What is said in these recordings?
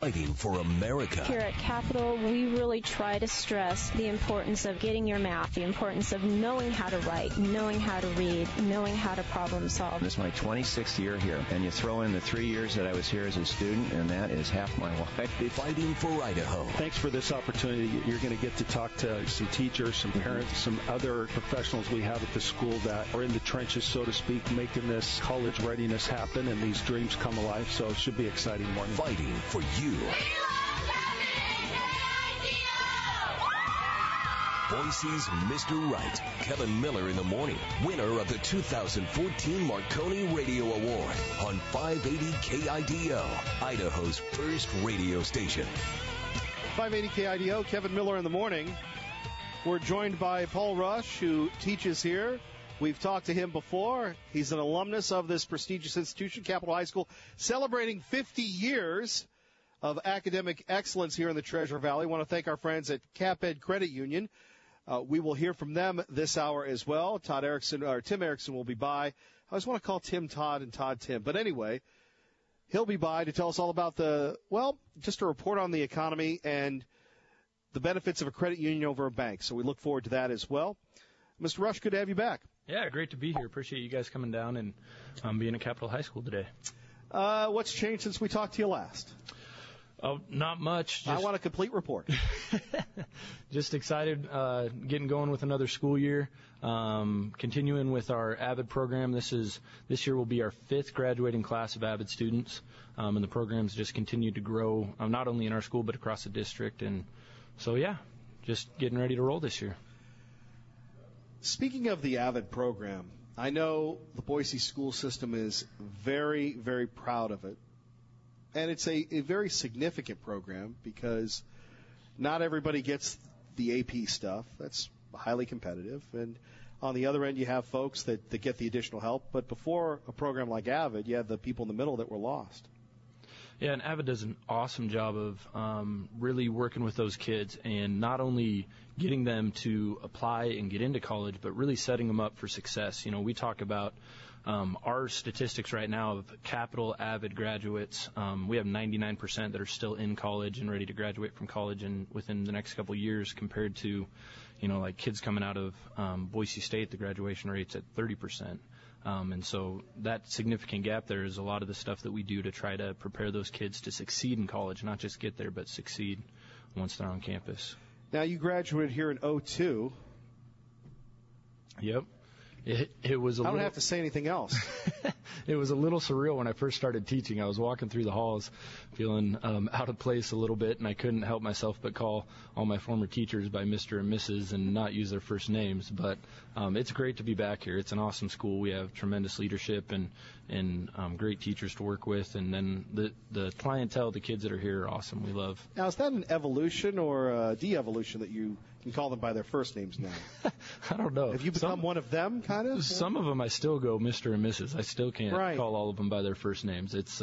fighting for America. Here at Capital, we really try to stress the importance of getting your math, the importance of knowing how to write, knowing how to read, knowing how to problem solve. This is my 26th year here, and you throw in the 3 years that I was here as a student, and that is half my life. Fighting for Idaho. Thanks for this opportunity. You're going to get to talk to some teachers, some parents, some other professionals we have at the school that are in the trenches, so to speak, making this college readiness happen and these dreams come alive. So it should be an exciting morning. Fighting for you. Boise's Mr. Right, Kevin Miller in the morning, winner of the 2014 Marconi Radio Award on 580 KIDO, Idaho's first radio station. 580 KIDO, Kevin Miller in the morning. We're joined by Paul Rush, who teaches here. We've talked to him before. He's an alumnus of this prestigious institution, Capital High School, celebrating 50 years of academic excellence here in the Treasure Valley. I want to thank our friends at CapEd Credit Union. We will hear from them this hour as well. Tim Erickson will be by. I always want to call Tim Todd and Todd Tim. But anyway, he'll be by to tell us all about just a report on the economy and the benefits of a credit union over a bank. So we look forward to that as well. Mr. Rush, good to have you back. Yeah, great to be here. Appreciate you guys coming down and being at Capital High School today. What's changed since we talked to you last? Oh, not much. I want a complete report. Just excited, getting going with another school year, continuing with our AVID program. This year will be our 5th graduating class of AVID students, and the program's just continued to grow, not only in our school but across the district. And so, yeah, just getting ready to roll this year. Speaking of the AVID program, I know the Boise school system is very, very proud of it. And it's a very significant program because not everybody gets the AP stuff. That's highly competitive. And on the other end, you have folks that get the additional help. But before a program like AVID, you had the people in the middle that were lost. Yeah, and AVID does an awesome job of really working with those kids and not only getting them to apply and get into college, but really setting them up for success. You know, we talk about our statistics right now of Capital AVID graduates. We have 99% that are still in college and ready to graduate from college and within the next couple of years compared to, like kids coming out of Boise State, the graduation rate's at 30%. And so that significant gap there is a lot of the stuff that we do to try to prepare those kids to succeed in college, not just get there, but succeed once they're on campus. Now, you graduated here in 2002. Yep. It was I don't have to say anything else. It was a little surreal when I first started teaching. I was walking through the halls feeling out of place a little bit, and I couldn't help myself but call all my former teachers by Mr. and Mrs. and not use their first names. But it's great to be back here. It's an awesome school. We have tremendous leadership and great teachers to work with. And then the clientele, the kids that are here are awesome. We love. Now, is that an evolution or a de-evolution that you can call them by their first names now? I don't know. Have you become one of them, kind of? Some of them I still go Mr. and Mrs. I still can't call all of them by their first names. It's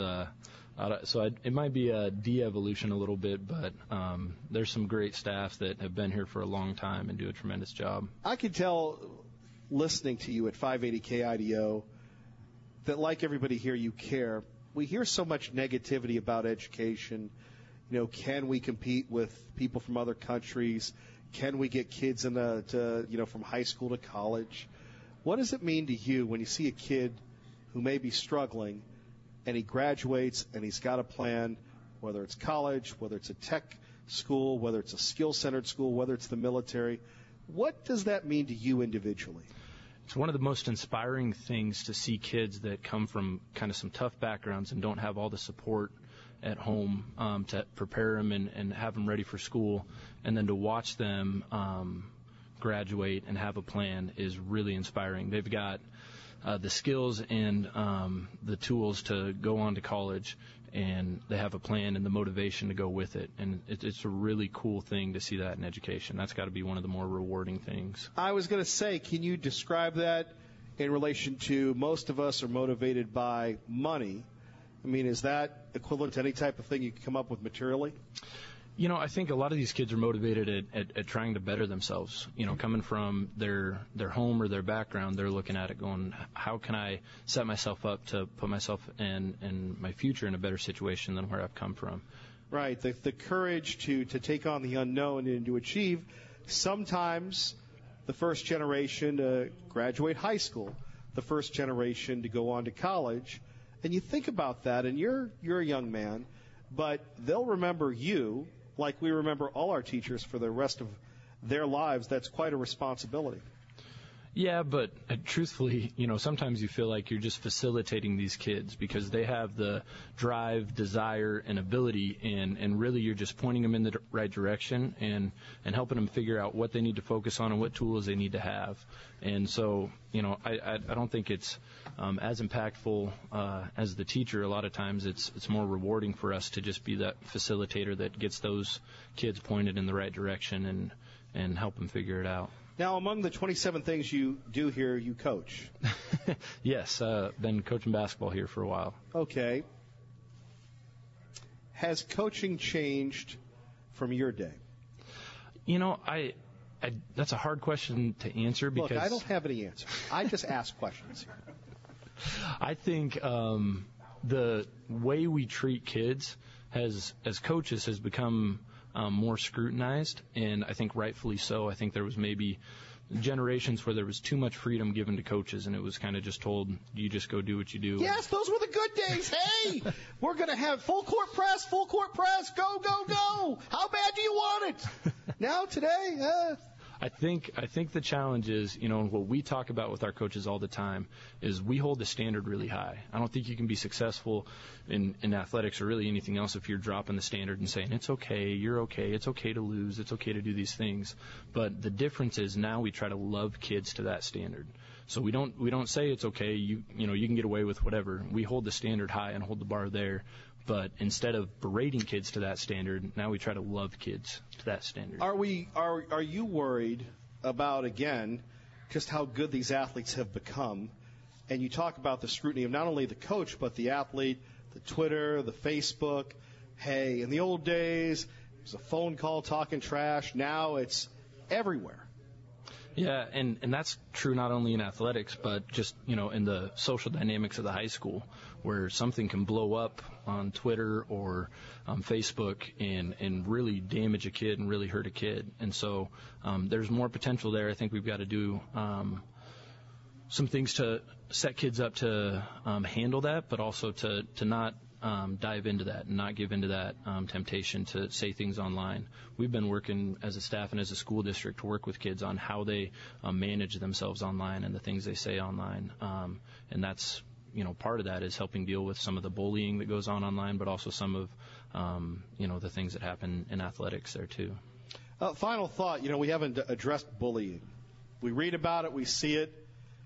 it might be a de-evolution a little bit, but there's some great staff that have been here for a long time and do a tremendous job. I can tell, listening to you at 580 KIDO, that like everybody here, you care. We hear so much negativity about education. Can we compete with people from other countries? Can we get kids from high school to college? What does it mean to you when you see a kid who may be struggling and he graduates and he's got a plan, whether it's college, whether it's a tech school, whether it's a skill-centered school, whether it's the military? What does that mean to you individually? It's one of the most inspiring things to see kids that come from kind of some tough backgrounds and don't have all the support at home to prepare them and have them ready for school, and then to watch them graduate and have a plan is really inspiring. They've got the skills and the tools to go on to college, and they have a plan and the motivation to go with it. And it's a really cool thing to see that in education. That's got to be one of the more rewarding things. I was going to say, can you describe that in relation to most of us are motivated by money? I mean, is that equivalent to any type of thing you can come up with materially? I think a lot of these kids are motivated at trying to better themselves. Coming from their home or their background, they're looking at it going, how can I set myself up to put myself and my future in a better situation than where I've come from? Right, the courage to take on the unknown and to achieve. Sometimes the first generation to graduate high school, the first generation to go on to college. And you think about that, and you're a young man, but they'll remember you like we remember all our teachers for the rest of their lives. That's quite a responsibility. Yeah, but truthfully, sometimes you feel like you're just facilitating these kids because they have the drive, desire, and ability, and really you're just pointing them in the right direction and helping them figure out what they need to focus on and what tools they need to have. And so, I don't think it's as impactful as the teacher. A lot of times it's more rewarding for us to just be that facilitator that gets those kids pointed in the right direction and help them figure it out. Now, among the 27 things you do here, you coach. Yes, been coaching basketball here for a while. Okay. Has coaching changed from your day? That's a hard question to answer because... Look, I don't have any answers. I just ask questions here. I think the way we treat kids as coaches has become more scrutinized, and I think rightfully so. I think there was maybe generations where there was too much freedom given to coaches, and it was kind of just told, you just go do what you do. Yes, those were the good days. Hey, we're going to have full court press, go, go, go. How bad do you want it? Now, today, I think the challenge is, what we talk about with our coaches all the time is we hold the standard really high. I don't think you can be successful in athletics or really anything else if you're dropping the standard and saying, it's okay, you're okay, it's okay to lose, it's okay to do these things. But the difference is now we try to love kids to that standard. So we don't say it's okay, you can get away with whatever. We hold the standard high and hold the bar there. But instead of berating kids to that standard, now we try to love kids to that standard. Are you worried about, again, just how good these athletes have become? And you talk about the scrutiny of not only the coach, but the athlete, the Twitter, the Facebook. Hey, in the old days, it was a phone call talking trash. Now it's everywhere. Yeah, and that's true not only in athletics, but just, in the social dynamics of the high school, where something can blow up on Twitter or Facebook and really damage a kid and really hurt a kid. And so there's more potential there. I think we've got to do some things to set kids up to handle that, but also to not dive into that and not give into that temptation to say things online. We've been working as a staff and as a school district to work with kids on how they manage themselves online and the things they say online. And that's, part of that is helping deal with some of the bullying that goes on online, but also some of, the things that happen in athletics there too. Final thought, we haven't addressed bullying. We read about it, we see it.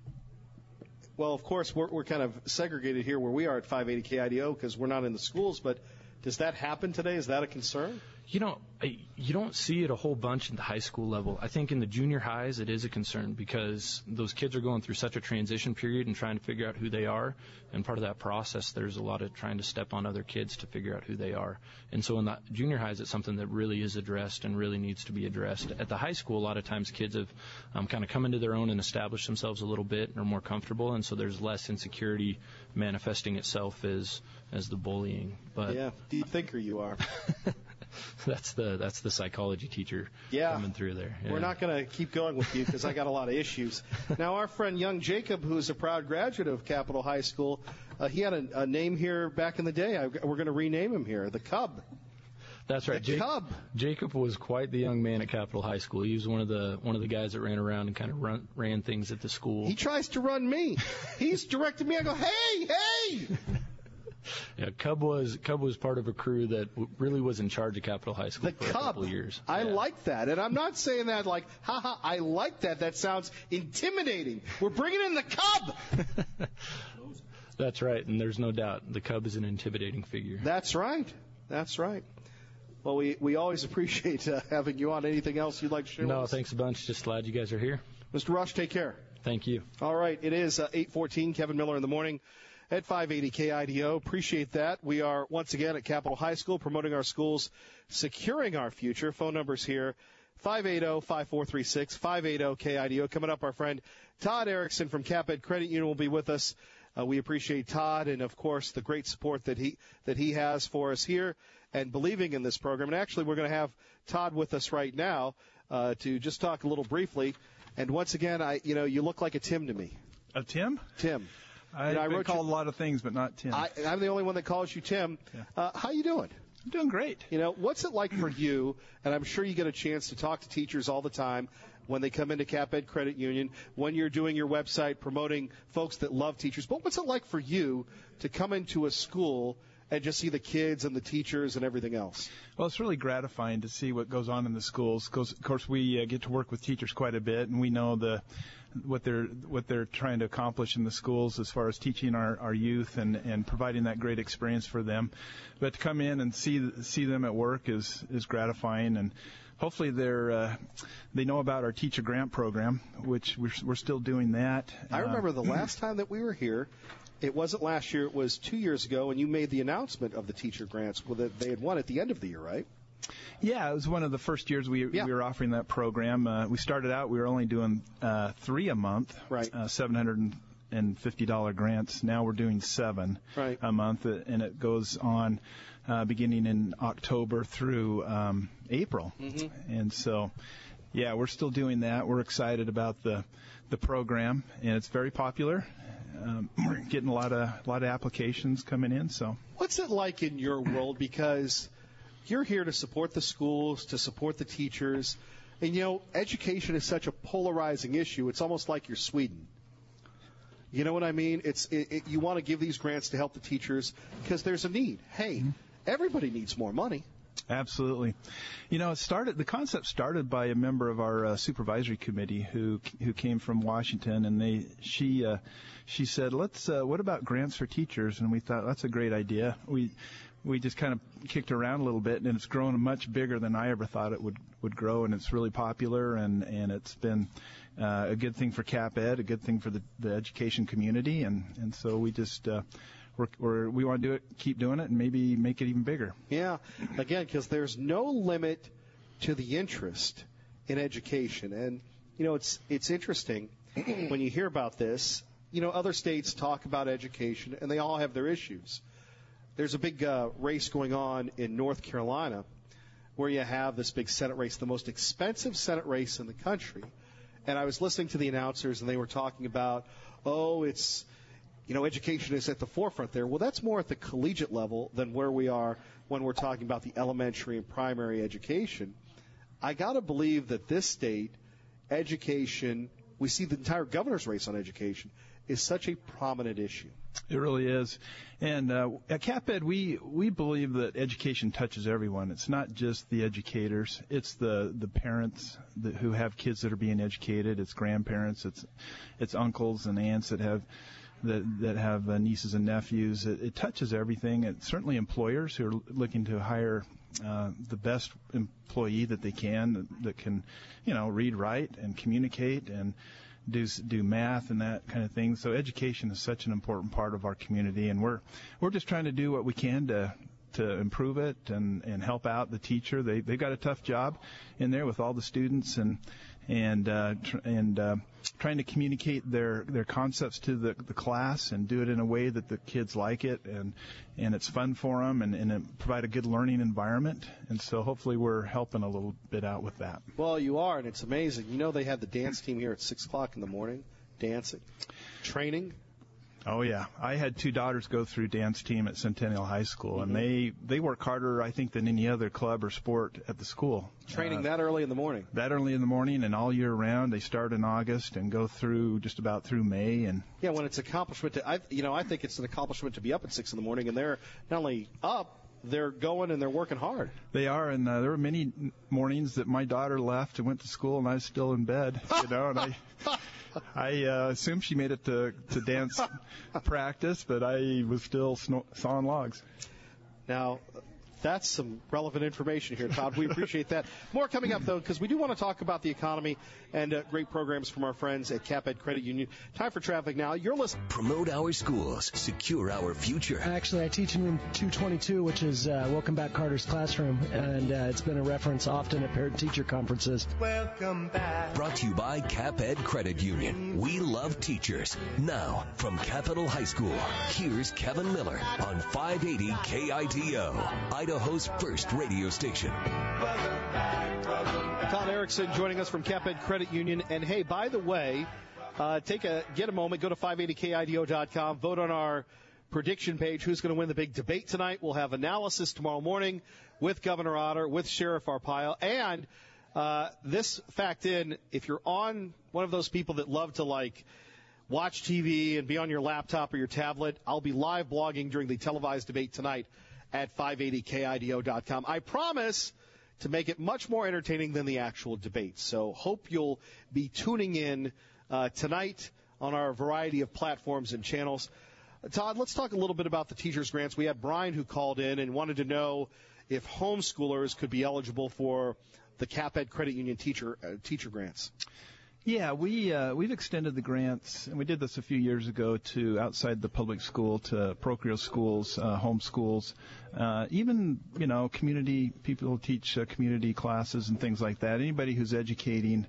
Well, of course, we're kind of segregated here where we are at 580 KIDO because we're not in the schools, but does that happen today? Is that a concern? You don't see it a whole bunch at the high school level. I think in the junior highs it is a concern because those kids are going through such a transition period and trying to figure out who they are. And part of that process, there's a lot of trying to step on other kids to figure out who they are. And so in the junior highs, it's something that really is addressed and really needs to be addressed. At the high school, a lot of times kids have kind of come into their own and established themselves a little bit and are more comfortable. And so there's less insecurity manifesting itself as the bullying. But yeah, deep thinker you are. That's the psychology teacher coming through there. Yeah. We're not going to keep going with you because I got a lot of issues. Now, our friend young Jacob, who's a proud graduate of Capitol High School, he had a name here back in the day. We're going to rename him here, the Cub. That's right. Cub. Jacob was quite the young man at Capitol High School. He was one of the guys that ran around and kind of ran things at the school. He tries to run me. He's directed me. I go, hey. Yeah, Cub was part of a crew that really was in charge of Capitol High School for a couple of years. I like that, and I'm not saying that like, haha, I like that. That sounds intimidating. We're bringing in the Cub. That's right, and there's no doubt the Cub is an intimidating figure. That's right. Well, we always appreciate having you on. Anything else you'd like to share with us? No, thanks a bunch. Just glad you guys are here. Mr. Rush, take care. Thank you. All right, it is 8:14. Kevin Miller in the morning at 580 KIDO. Appreciate that. We are once again at Capitol High School promoting our schools, securing our future. Phone numbers here, 580-5436, 580 KIDO. Coming up, our friend Todd Erickson from CapEd Credit Union will be with us We appreciate Todd and, of course, the great support that he has for us here and believing in this program. And actually, we're going to have Todd with us right now to just talk a little briefly. And once again, you look like a Tim to me. A Tim? Tim. I've been called a lot of things, but not Tim. I'm the only one that calls you Tim. Yeah. How you doing? I'm doing great. What's it like for you? And I'm sure you get a chance to talk to teachers all the time when they come into CapEd Credit Union, when you're doing your website promoting folks that love teachers. But what's it like for you to come into a school and just see the kids and the teachers and everything else? Well, it's really gratifying to see what goes on in the schools. Of course, we get to work with teachers quite a bit, and we know what they're trying to accomplish in the schools as far as teaching our youth and providing that great experience for them. But to come in and see them at work is gratifying, and hopefully they know about our teacher grant program, which we're still doing that. I remember the last time that we were here. It wasn't last year, it was 2 years ago, and you made the announcement of the teacher grants that they had won at the end of the year, right? Yeah, it was one of the first years we were offering that program. We started out, we were only doing 3 a month, right? $750 grants. Now we're doing 7 a month, and it goes on beginning in October through April. Mm-hmm. And so, yeah, we're still doing that. We're excited about the program, and it's very popular. We're getting a lot of applications coming in. So, what's it like in your world? Because you're here to support the schools, to support the teachers, and education is such a polarizing issue. It's almost like you're Sweden. You know what I mean? You want to give these grants to help the teachers because there's a need. Hey, everybody needs more money. Absolutely. The concept started by a member of our supervisory committee who came from Washington, and she said, what about grants for teachers? And we thought, that's a great idea. We just kind of kicked around a little bit, and it's grown much bigger than I ever thought it would grow, and it's really popular, and it's been a good thing for CapEd, a good thing for the education community, and so we just we want to do it, keep doing it, and maybe make it even bigger. Yeah, again, because there's no limit to the interest in education, and it's interesting when you hear about this. Other states talk about education, and they all have their issues. There's a big race going on in North Carolina where you have this big Senate race, the most expensive Senate race in the country. And I was listening to the announcers, and they were talking about, it's, education is at the forefront there. Well, that's more at the collegiate level than where we are when we're talking about the elementary and primary education. I got to believe that this state, education, we see the entire governor's race on education, is such a prominent issue. It really is. And at CapEd, we believe that education touches everyone. It's not just the educators. It's the parents who have kids that are being educated. It's grandparents. It's uncles and aunts that have nieces and nephews. It touches everything. It's certainly employers who are looking to hire the best employee that they can, that can, read, write, and communicate, and do math and that kind of thing. So education is such an important part of our community, and we're just trying to do what we can to improve it and help out the teacher. They've got a tough job in there with all the students and trying to communicate their concepts to the class and do it in a way that the kids like it and it's fun for them and provide a good learning environment. And so hopefully we're helping a little bit out with that. Well, you are, and it's amazing. They had the dance team here at 6 o'clock in the morning, dancing, training. Oh, yeah. I had 2 daughters go through dance team at Centennial High School, and they work harder, I think, than any other club or sport at the school. Training that early in the morning? That early in the morning and all year round. They start in August and go through just about through May. And yeah, when it's accomplishment, I think it's an accomplishment to be up at 6 in the morning, and they're not only up, they're going and they're working hard. They are, and there were many mornings that my daughter left and went to school, and I was still in bed, and I assumed she made it to dance practice, but I was still sawing logs. Now, That's some relevant information here, Todd. We appreciate that. More coming up, though, because we do want to talk about the economy and great programs from our friends at CapEd Credit Union. Time for traffic now. You're listening. Promote our schools. Secure our future. Actually, I teach in room 222, which is Welcome Back Carter's Classroom, and it's been a reference often at parent-teacher conferences. Welcome back. Brought to you by CapEd Credit Union. We love teachers. Now, from Capitol High School, here's Kevin Miller on 580 KIDO, Idaho's first radio station. Todd Erickson joining us from CapEd Credit Union. And, hey, by the way, get a moment, go to 580KIDO.com, vote on our prediction page. Who's going to win the big debate tonight? We'll have analysis tomorrow morning with Governor Otter, with Sheriff Arpaio. And this fact in, if you're on one of those people that love to, watch TV and be on your laptop or your tablet, I'll be live blogging during the televised debate tonight at 580KIDO.com. I promise to make it much more entertaining than the actual debate. So hope you'll be tuning in tonight on our variety of platforms and channels. Todd, let's talk a little bit about the teachers' grants. We had Brian who called in and wanted to know if homeschoolers could be eligible for the CapEd Credit Union teacher grants. Yeah, we've extended the grants, and we did this a few years ago to outside the public school, to parochial schools, home schools, even, community people who teach community classes and things like that. Anybody who's educating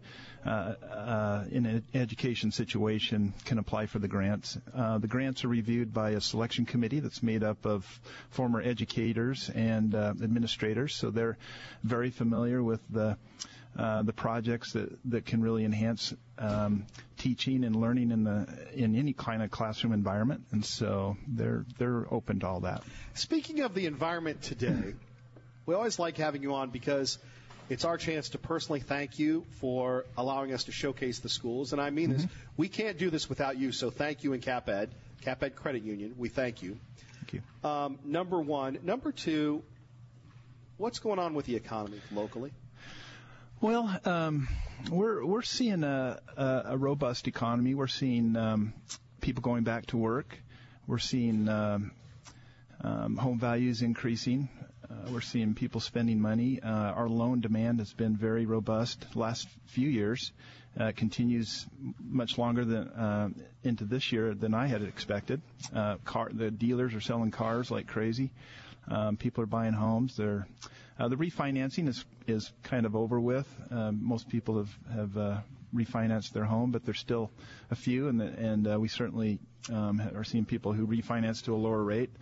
in an education situation can apply for the grants. The grants are reviewed by a selection committee that's made up of former educators and administrators, so they're very familiar with the projects that can really enhance teaching and learning in any kind of classroom environment, and so they're open to all that. Speaking of the environment today, we always like having you on because it's our chance to personally thank you for allowing us to showcase the schools, and I mean this. We can't do this without you, so thank you in CapEd Credit Union. We thank you. Thank you. Number one. Number two, what's going on with the economy locally? Well, we're seeing a robust economy. We're seeing people going back to work. We're seeing home values increasing. We're seeing people spending money. Our loan demand has been very robust the last few years. Continues much longer than into this year than I had expected. The dealers are selling cars like crazy. People are buying homes. The refinancing is kind of over with. Most people have refinanced their home, but there's still a few, and we certainly are seeing people who refinance to a lower rate.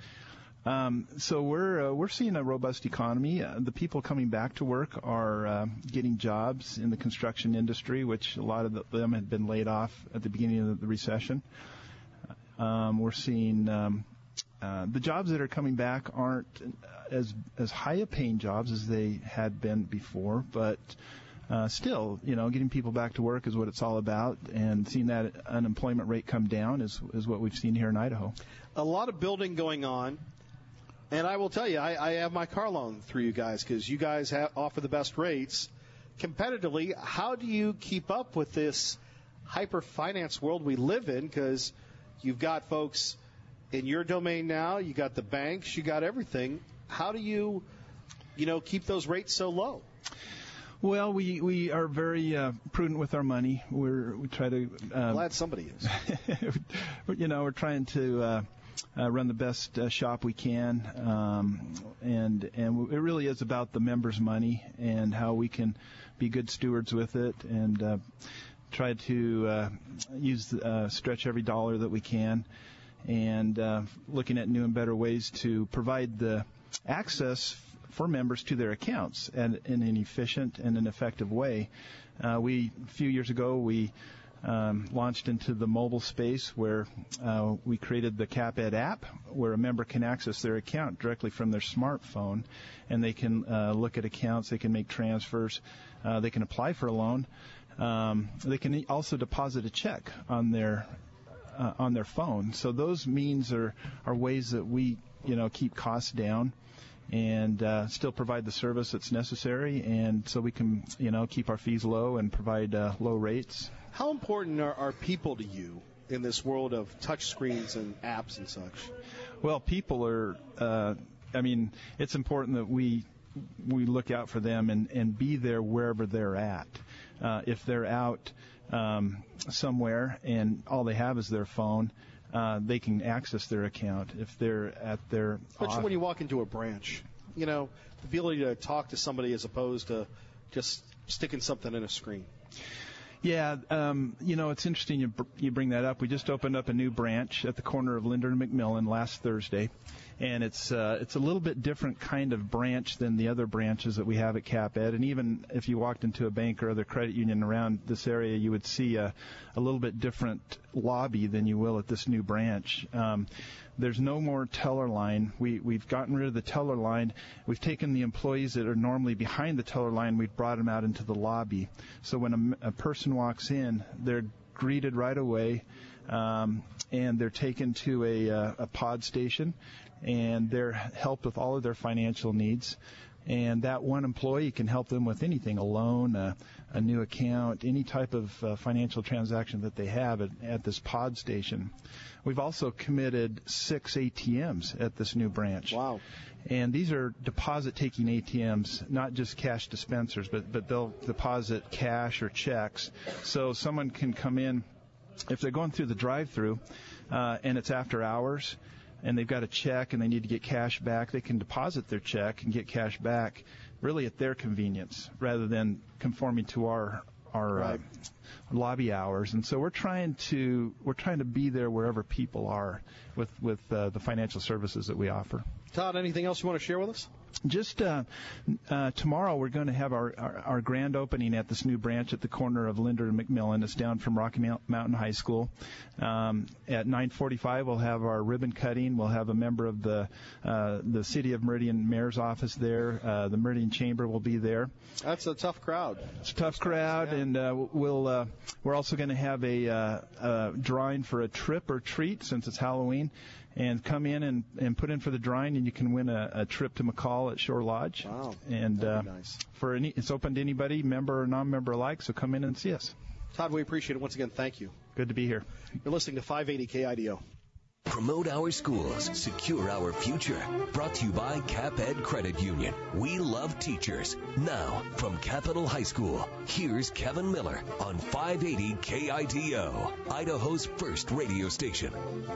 So we're seeing a robust economy. The people coming back to work are getting jobs in the construction industry, which a lot of them had been laid off at the beginning of the recession. We're seeing the jobs that are coming back aren't as high a paying jobs as they had been before, but still, getting people back to work is what it's all about, and seeing that unemployment rate come down is what we've seen here in Idaho. A lot of building going on, and I will tell you, I have my car loan through you guys because you guys offer the best rates competitively. How do you keep up with this hyper finance world we live in? Because you've got folks in your domain now, you got the banks, you got everything. How do you, keep those rates so low? Well, we are very prudent with our money. We try to. Glad somebody is. We're trying to run the best shop we can, and it really is about the members' money and how we can be good stewards with it, and try to stretch every dollar that we can, and looking at new and better ways to provide the access for members to their accounts and in an efficient and an effective way. A few years ago, we launched into the mobile space where we created the CapEd app where a member can access their account directly from their smartphone, and they can look at accounts, they can make transfers, they can apply for a loan. They can also deposit a check on their phone. So those means are ways that we keep costs down and still provide the service that's necessary, and so we can keep our fees low and provide low rates. How important are people to you in this world of touch screens and apps and such? Well, people are I mean, it's important that we look out for them and be there wherever they're at. If they're out somewhere and all they have is their phone, they can access their account. If they're at their especially when you walk into a branch, the ability to talk to somebody as opposed to just sticking something in a screen. Yeah, it's interesting you bring that up. We just opened up a new branch at the corner of Linder and McMillan last Thursday, and it's a little bit different kind of branch than the other branches that we have at CapEd. And even if you walked into a bank or other credit union around this area, you would see a little bit different lobby than you will at this new branch. There's no more teller line. We've gotten rid of the teller line. We've taken the employees that are normally behind the teller line, we've brought them out into the lobby. So when a person walks in, they're greeted right away, and they're taken to a pod station, and they're helped with all of their financial needs. And that one employee can help them with anything, a loan, a new account, any type of financial transaction that they have at this pod station. We've also committed 6 ATMs at this new branch. Wow. And these are deposit-taking ATMs, not just cash dispensers, but they'll deposit cash or checks. So someone can come in, if they're going through the drive-thru and it's after hours, and they've got a check and they need to get cash back, they can deposit their check and get cash back really at their convenience rather than conforming to our right. Lobby hours. And so we're trying to be there wherever people are with the financial services that we offer. Todd, anything else you want to share with us? Just tomorrow we're going to have our grand opening at this new branch at the corner of Linder and McMillan. It's down from Rocky Mountain High School. At 9:45 we'll have our ribbon cutting. We'll have a member of the City of Meridian Mayor's office there. The Meridian Chamber will be there. That's a tough crowd. It's a tough crowd, yeah. And we're also going to have a drawing for a trip or treat since it's Halloween. And come in and put in for the drawing, and you can win a trip to McCall at Shore Lodge. Wow, and nice. It's open to anybody, member or non-member alike. So come in and see us. Todd, we appreciate it once again. Thank you. Good to be here. You're listening to 580 KIDO. Promote our schools, secure our future. Brought to you by CapEd Credit Union. We love teachers. Now, from Capitol High School, here's Kevin Miller on 580 KIDO, Idaho's first radio station.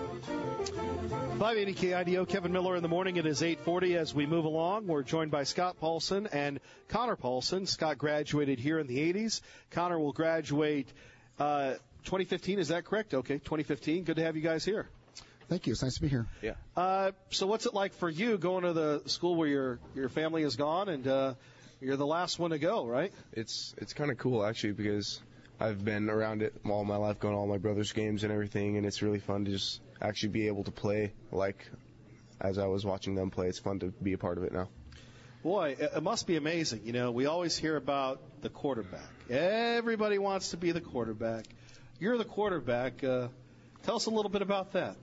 580 KIDO, Kevin Miller in the morning. It is 8:40 as we move along. We're joined by Scott Paulson and Connor Paulson. Scott graduated here in the 80s. Connor will graduate 2015. Is that correct? Okay, 2015. Good to have you guys here. Thank you. It's nice to be here. Yeah. So what's it like for you going to the school where your family is gone and you're the last one to go, right? It's kind of cool, actually, because I've been around it all my life, going to all my brother's games and everything, and it's really fun to just actually be able to play like as I was watching them play. It's fun to be a part of it now. Boy, it must be amazing. You know, we always hear about the quarterback. Everybody wants to be the quarterback. You're the quarterback. Tell us a little bit about that.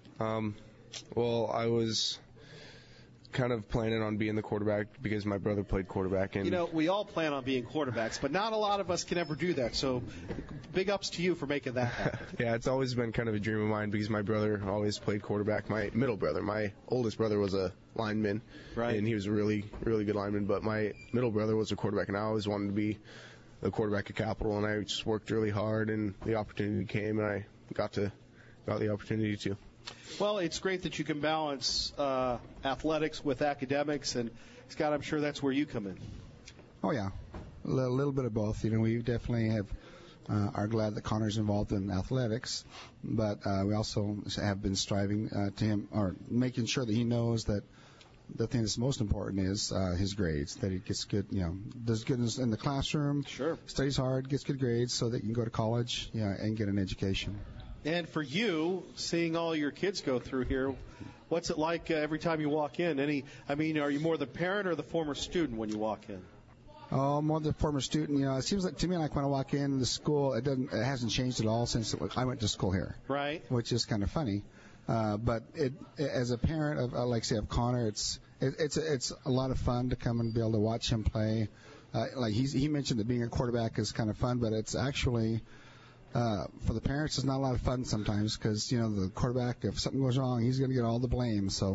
Well, I was kind of planning on being the quarterback because my brother played quarterback. And you know, we all plan on being quarterbacks, but not a lot of us can ever do that. So big ups to you for making that happen. Yeah, it's always been kind of a dream of mine because my brother always played quarterback. My middle brother, my oldest brother, was a lineman, right? And he was a really, really good lineman. But my middle brother was a quarterback, and I always wanted to be the quarterback at Capitol, and I just worked really hard, and the opportunity came, and I got the opportunity to. Well, it's great that you can balance athletics with academics, and Scott, I'm sure that's where you come in. Oh yeah, a little bit of both. You know, we definitely are glad that Connor's involved in athletics, but we also have been striving to him, or making sure that he knows that the thing that's most important is his grades, that he gets good, does good in the classroom, sure, studies hard, gets good grades so that he can go to college, and get an education. And for you, seeing all your kids go through here, what's it like every time you walk in? Are you more the parent or the former student when you walk in? Oh, more the former student. It seems like to me like when I walk in the school, it hasn't changed at all since I went to school here. Right. Which is kind of funny. But as a parent of Connor, it's a lot of fun to come and be able to watch him play. He mentioned that being a quarterback is kind of fun, but it's actually. For the parents, it's not a lot of fun sometimes because, the quarterback, if something goes wrong, he's going to get all the blame. So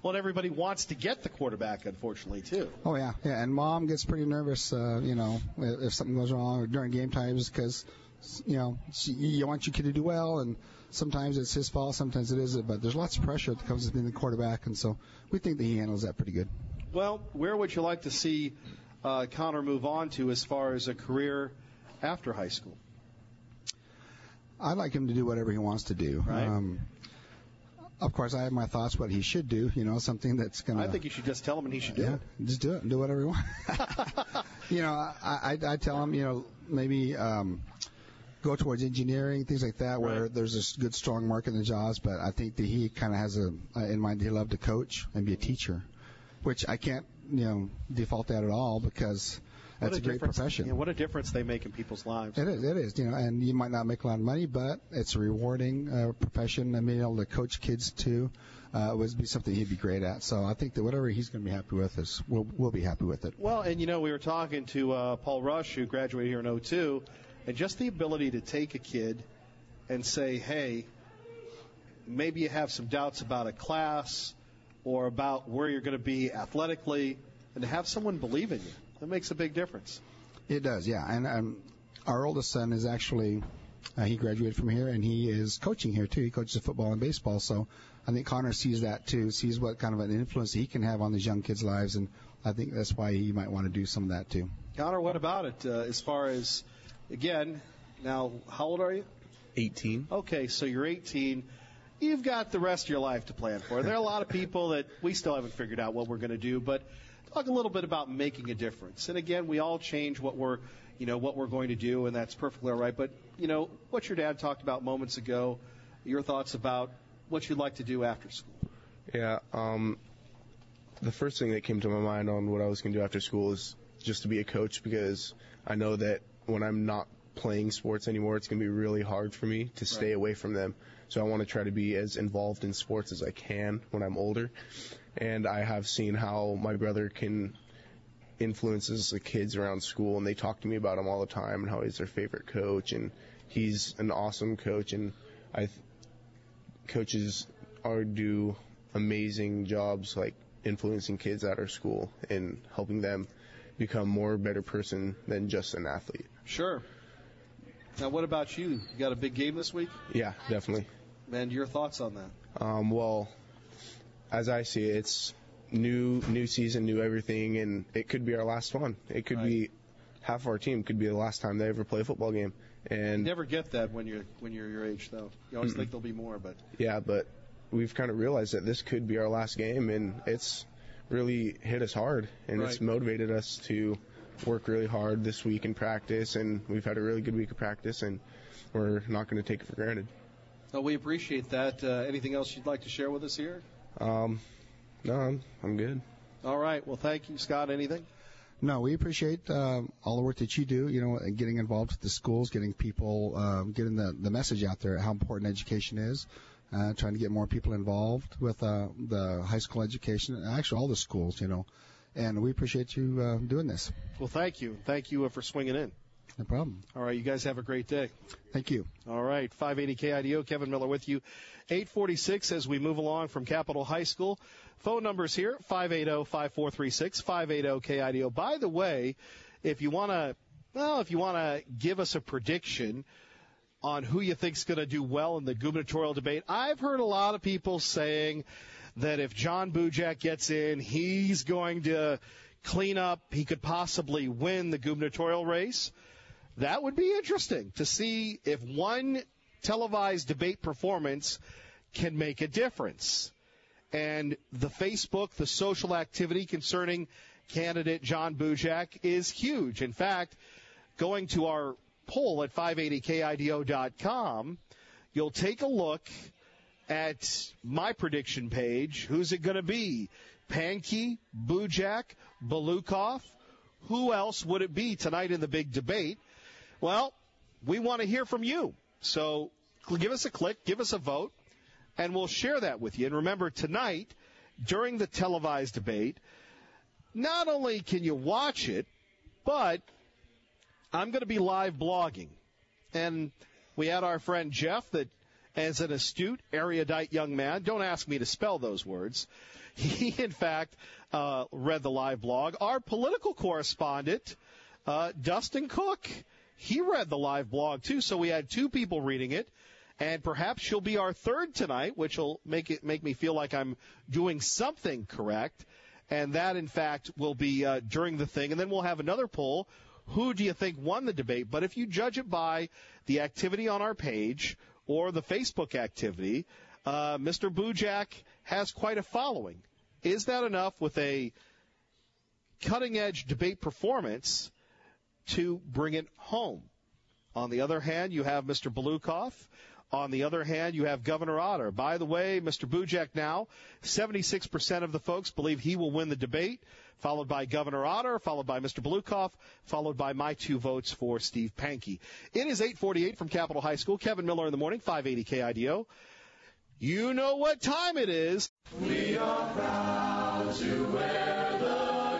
Well, everybody wants to get the quarterback, unfortunately, too. Oh, yeah. And Mom gets pretty nervous, if something goes wrong during game times because, you want your kid to do well, and sometimes it's his fault, sometimes it isn't. But there's lots of pressure that comes with being the quarterback, and so we think that he handles that pretty good. Well, where would you like to see Connor move on to as far as a career after high school? I'd like him to do whatever he wants to do. Right. Of course, I have my thoughts what he should do, something that's going to... I think you should just tell him and he should do it. Just do it and do whatever he wants. I tell him, maybe go towards engineering, things like that, where there's a good, strong market in the jobs, but I think that he kind of has in mind he'd love to coach and be a teacher, which I can't, default that at all because... That's a great profession. Yeah, what a difference they make in people's lives. It is, and you might not make a lot of money, but it's a rewarding profession. And being able to coach kids too would be something he'd be great at. So I think that whatever he's going to be happy with we'll be happy with it. Well, and we were talking to Paul Rush, who graduated here in 2002, and just the ability to take a kid and say, hey, maybe you have some doubts about a class or about where you're going to be athletically, and to have someone believe in you. That makes a big difference. It does, yeah. And our oldest son is actually, he graduated from here, and he is coaching here, too. He coaches football and baseball. So I think Connor sees that, too, sees what kind of an influence he can have on these young kids' lives. And I think that's why he might want to do some of that, too. Connor, what about it as far as, again, now, how old are you? 18. Okay, so you're 18. You've got the rest of your life to plan for. There are a lot of people that we still haven't figured out what we're going to do, but talk a little bit about making a difference. And again, we all change what we're going to do, and that's perfectly all right. But, what your dad talked about moments ago, your thoughts about what you'd like to do after school. Yeah, the first thing that came to my mind on what I was going to do after school is just to be a coach, because I know that when I'm not playing sports anymore, it's going to be really hard for me to stay away from them. So I want to try to be as involved in sports as I can when I'm older. And I have seen how my brother can influences the kids around school, and they talk to me about him all the time and how he's their favorite coach, and he's an awesome coach, and coaches do amazing jobs like influencing kids at our school and helping them become more better person than just an athlete. Sure. Now, what about you? You got a big game this week? Yeah, definitely. And your thoughts on that? Well, as I see it, it's new season, new everything, and it could be our last one. It could be half of our team could be the last time they ever play a football game. And you never get that when you're your age, though. You always think there'll be more, but yeah, but we've kind of realized that this could be our last game, and it's really hit us hard, and it's motivated us to work really hard this week in practice, and we've had a really good week of practice, and we're not going to take it for granted. Well, we appreciate that. Anything else you'd like to share with us here? No, I'm good. All right. Well, thank you, Scott. Anything? No, we appreciate all the work that you do, getting involved with the schools, getting people, getting the message out there, how important education is, trying to get more people involved with the high school education, and actually all the schools, and we appreciate you doing this. Well, thank you. Thank you for swinging in. No problem. All right, you guys have a great day. Thank you. All right, 580 KIDO, Kevin Miller with you. 8:46 as we move along from Capitol High School. Phone numbers here, 580-5436, 580-KIDO. By the way, if you want to give us a prediction on who you think's going to do well in the gubernatorial debate, I've heard a lot of people saying that if John Bujak gets in, he's going to clean up, he could possibly win the gubernatorial race. That would be interesting to see if one televised debate performance can make a difference. And the Facebook, the social activity concerning candidate John Bujak is huge. In fact, going to our poll at 580KIDO.com, you'll take a look at my prediction page. Who's it going to be? Pankey, Bujak, Belukoff? Who else would it be tonight in the big debate? Well, we want to hear from you. So give us a click, give us a vote, and we'll share that with you. And remember, tonight, during the televised debate, not only can you watch it, but I'm going to be live blogging. And we had our friend Jeff that, as an astute, erudite young man, don't ask me to spell those words, He, in fact, read the live blog. Our political correspondent, Dustin Cook, he read the live blog, too. So we had two people reading it. And perhaps she'll be our third tonight, which will make me feel like I'm doing something correct. And that, in fact, will be during the thing. And then we'll have another poll. Who do you think won the debate? But if you judge it by the activity on our page or the Facebook activity, Mr. Bujak has quite a following. Is that enough with a cutting-edge debate performance to bring it home? On the other hand, you have Mr. Belukoff. On the other hand, you have Governor Otter. By the way, Mr. Bujak now, 76% of the folks believe he will win the debate, followed by Governor Otter, followed by Mr. Belukoff, followed by my 2 votes for Steve Pankey. It is 8:48 from Capitol High School. Kevin Miller in the morning, 580 KIDO. You know what time it is. We are proud to wear the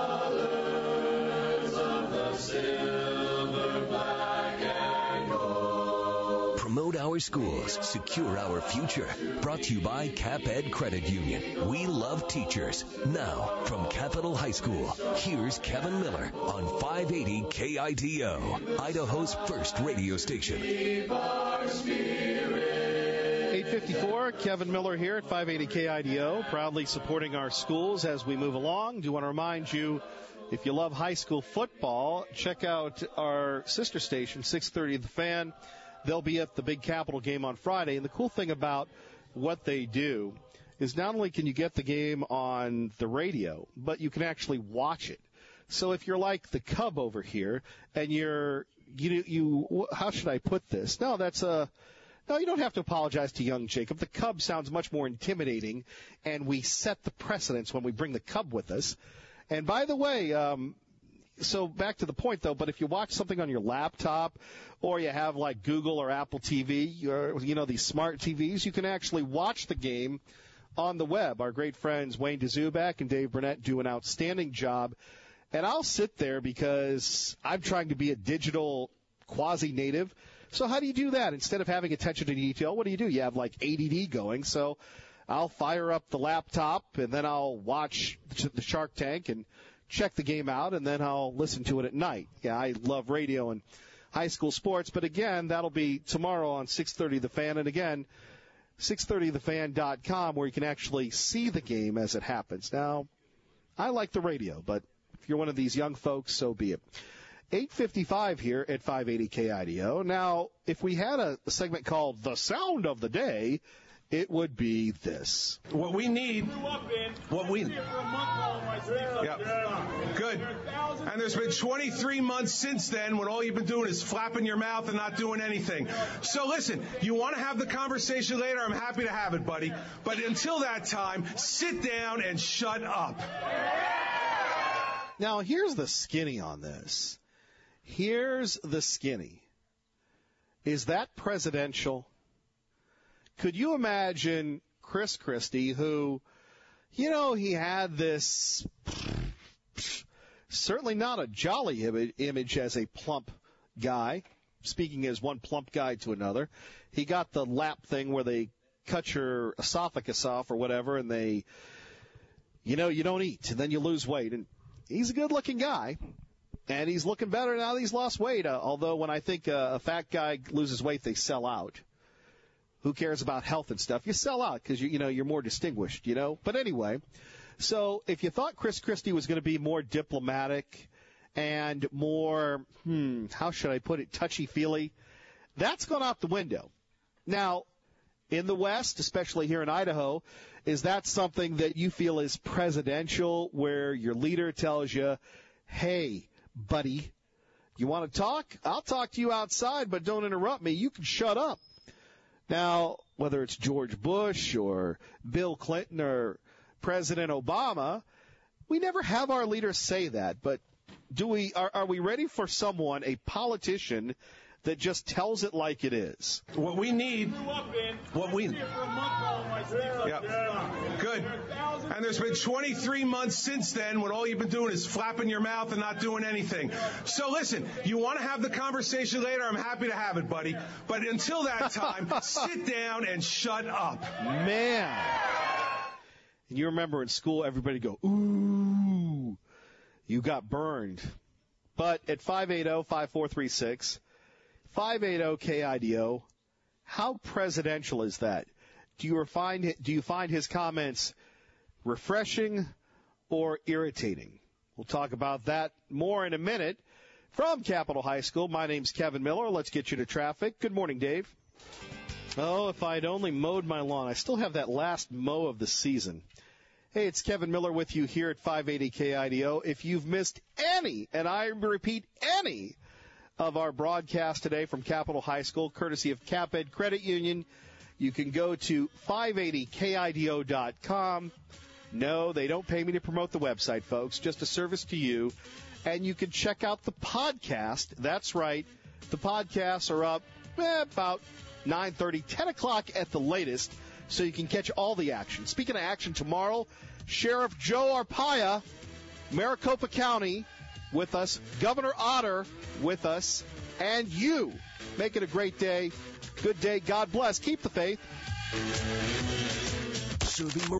colors of the silver, black, and gold. Promote our schools, secure our future. Brought to you by Cap Ed Credit Union. We love teachers. Now, from Capitol High School, here's Kevin Miller on 580 KIDO, Idaho's first radio station. Keep our spirit. 8:54, Kevin Miller here at 580 KIDO, proudly supporting our schools as we move along. Do want to remind you, if you love high school football, check out our sister station, 630 The Fan. They'll be at the big Capital game on Friday. And the cool thing about what they do is not only can you get the game on the radio, but you can actually watch it. So if you're like the Cub over here and you how should I put this? No, you don't have to apologize to young Jacob. The Cub sounds much more intimidating, and we set the precedence when we bring the Cub with us. And by the way, so back to the point, though, but if you watch something on your laptop or you have like Google or Apple TV or, these smart TVs, you can actually watch the game on the web. Our great friends Wayne DeZubak and Dave Burnett do an outstanding job. And I'll sit there because I'm trying to be a digital quasi-native. So how do you do that? Instead of having attention to detail, what do? You have like ADD going. So I'll fire up the laptop, and then I'll watch the Shark Tank and check the game out, and then I'll listen to it at night. Yeah, I love radio and high school sports. But, again, that'll be tomorrow on 630 The Fan. And, again, 630thefan.com, where you can actually see the game as it happens. Now, I like the radio, but if you're one of these young folks, so be it. 8:55 here at 580 KIDO. Now, if we had a segment called The Sound of the Day, it would be this. What we need. Yeah. Good. And there's been 23 months since then when all you've been doing is flapping your mouth and not doing anything. So listen, you want to have the conversation later, I'm happy to have it, buddy. But until that time, sit down and shut up. Now, here's the skinny on this. Here's the skinny. Is that presidential? Could you imagine Chris Christie, who, he had this certainly not a jolly image as a plump guy, speaking as one plump guy to another. He got the lap thing where they cut your esophagus off or whatever, and they, you don't eat, and then you lose weight. And he's a good-looking guy. And he's looking better now that he's lost weight, although when I think a fat guy loses weight, they sell out. Who cares about health and stuff? You sell out because, you're more distinguished, But anyway, so if you thought Chris Christie was going to be more diplomatic and more, how should I put it, touchy-feely, that's gone out the window. Now, in the West, especially here in Idaho, is that something that you feel is presidential, where your leader tells you, hey, buddy, you want to talk? I'll talk to you outside, but don't interrupt me. You can shut up. Now, whether it's George Bush or Bill Clinton or President Obama, we never have our leaders say that. But are we ready for someone, a politician, that just tells it like it is? What we need. Yeah. Good. And there's been 23 months since then when all you've been doing is flapping your mouth and not doing anything. So listen, you want to have the conversation later, I'm happy to have it, buddy. But until that time, sit down and shut up. Man. And you remember in school, everybody go, ooh, you got burned. But at 580-5436, 580-KIDO, how presidential is that? Do you find his comments refreshing or irritating? We'll talk about that more in a minute. From Capitol High School, my name's Kevin Miller. Let's get you to traffic. Good morning, Dave. Oh, if I'd only mowed my lawn. I still have that last mow of the season. Hey, it's Kevin Miller with you here at 580 KIDO. If you've missed any, and I repeat any, of our broadcast today from Capitol High School, courtesy of CapEd Credit Union, you can go to 580KIDO.com. No, they don't pay me to promote the website, folks. Just a service to you. And you can check out the podcast. That's right. The podcasts are up about 9:30, 10 o'clock at the latest, so you can catch all the action. Speaking of action, tomorrow, Sheriff Joe Arpaia, Maricopa County, with us, Governor Otter with us, and you. Make it a great day. Good day. God bless. Keep the faith. Serving